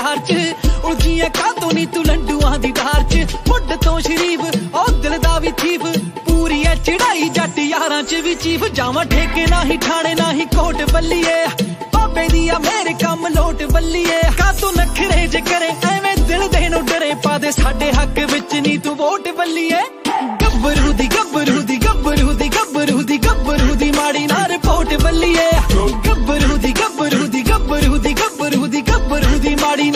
प्यार च उलझियां कातों नी तू लंडुआं दी धार च मुड तो शरीफ ओ दिल दा वी थीफ पूरी है चढ़ाई जट यारां च वी चीफ जावां ठेके नाही ठाणे नाही कोट बल्लीए बाबे दिया मेरे कम लोट बल्लीए कातों नखरे जे करे एवें दिल दे नु डरे पा दे साडे हक विच नी तू वोट बल्लीए